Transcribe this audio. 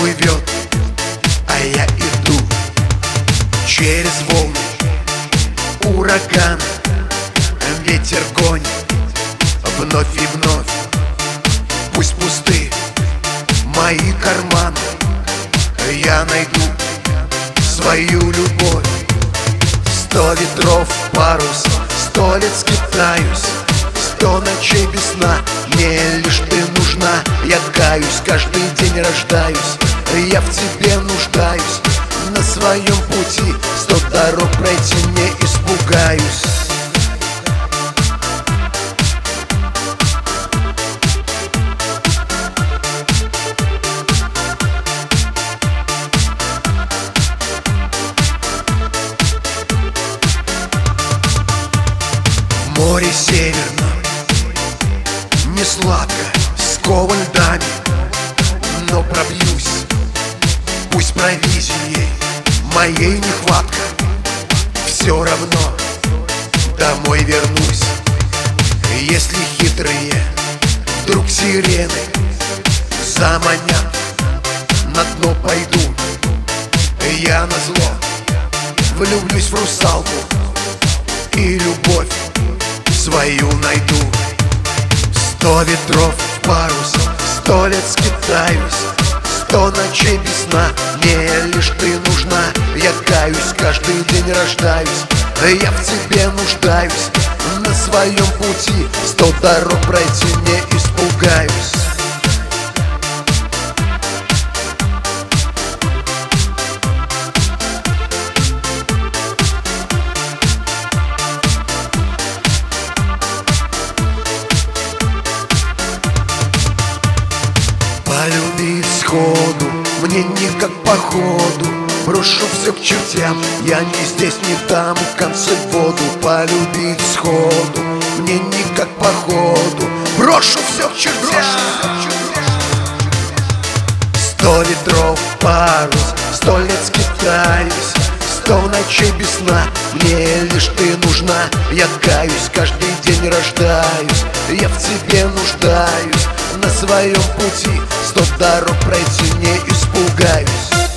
плывет, а я иду через волны, ураган. Ветер гонит вновь и вновь. Пусть пусты мои карманы, я найду свою любовь. 100 ветров в парус, 100 лет скитаюсь, 100 ночей без сна. Мне лишь ты нужна, я каюсь, каждый день рождаюсь, я в тебе нуждаюсь. На своем пути 100 дорог пройти не испугаюсь. Море северно, не сладко, скован льдами, но пробьюсь. Пусть провизией моей нехватка, все равно домой вернусь. Если хитрые вдруг сирены заманят, на дно пойду. Я назло влюблюсь в русалку и любовь свою найду. 100 ветров в парус, 100 лет скитаюсь, 100 ночей без сна. Мне лишь ты нужна, я каюсь, каждый день рождаюсь, я в тебе нуждаюсь. На своем пути 100 дорог пройти не испугаюсь. Полюбить сходу мне никак походу, брошу все к чертям, я не здесь, не там, в конце воду. Полюбить сходу мне никак походу, брошу все к чертям. 100 ветров в парус, 100 лет скитаюсь, 100 ночей без сна. Мне лишь ты нужна, я каюсь, каждый день рождаюсь, я в тебе нуждаюсь. На своем пути 100 дорог пройти не испугаюсь.